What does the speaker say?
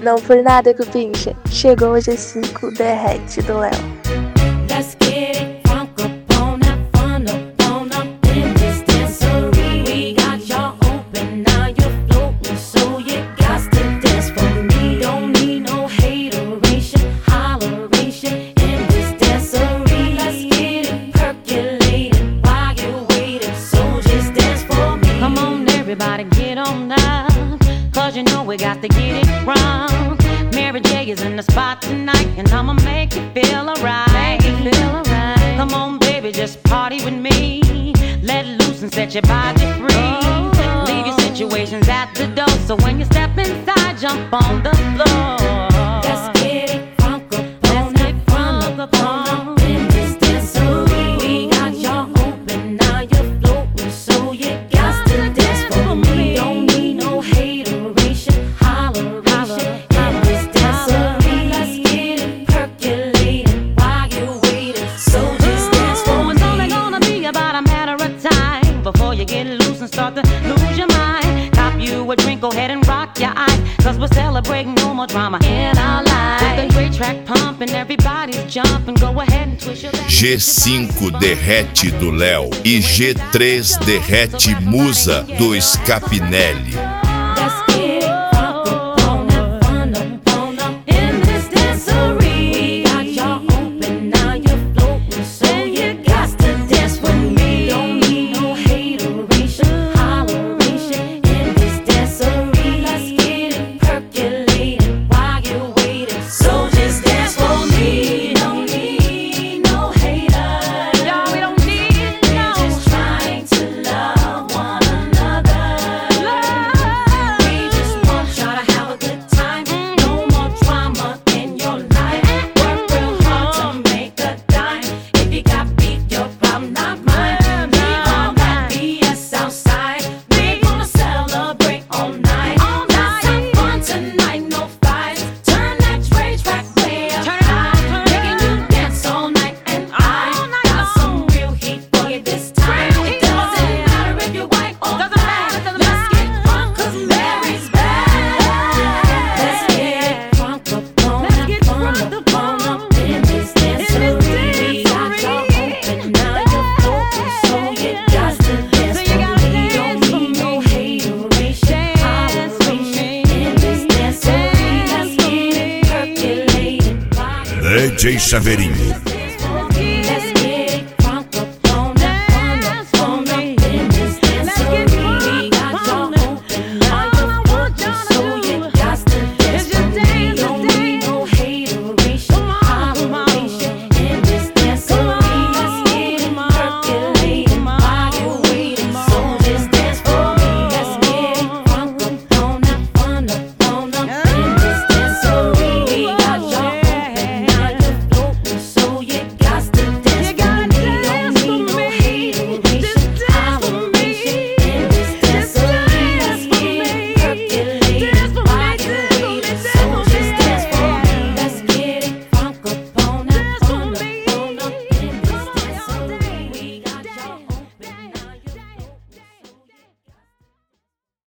Não por nada, Cupincha. Chegou o G5 Derrete do Léo. Let's get it funk up up in this dancery. We got y'all open, now you're floating, so you got to dance for me. Don't need no hateration, holleration in this dancery. Let's get it percolating while you're waiting, so just dance for me. Come on, everybody, get on now, 'cause you know we got to get it wrong. Mary J is in the spot tonight, and I'ma make you feel alright. Come on, baby, just party with me. Let loose and set your body free. Leave your situations at the door, so when you step inside, jump on the floor. Let's get it funk up in this dancery. We got y'all open, now you're floating, so you got to dance for me. Don't need no hateration, holleration in this dancery. Let's get it percolating while you're waiting, so just dance for me. It's only gonna be about a matter of time before you get loose and start to lose your mind. Cop you a drink, go ahead and rock your eye, 'cause we're celebrating no more drama in our lives. With the great track pumping, everybody's jumping. Go ahead and twist your back. G5 Derrete do Léo e G3 Derrete Musa do Scapinelli. Let's get it funk up in this dancery. We got y'all open, now you're floating, so you got to dance with me. Don't need no hateration, holleration in this dancery. Let's get it percolating while you're waiting, so just dance for me. Don't need no haters. Y'all, we don't need We're no. just trying to love one another. We just want y'all to have a good time. No more drama in your life. Work real hard to make a dime. If you got beef, your problem, not mine. Leave all that BS outside. We're gonna celebrate all night. Let's have fun tonight, no fights. Turn that rage track way up high. Making you dance all night, and I got some real heat for you this time. It doesn't matter if you're white or black. Let's get drunk 'cause Mary's back. Let's get drunk up in this dancery. We got y'all open, now you're floating, so you got to dance for me. Don't need no hateration, holleration in this dancery. Let's get it percolating. DJ Chaveirinho,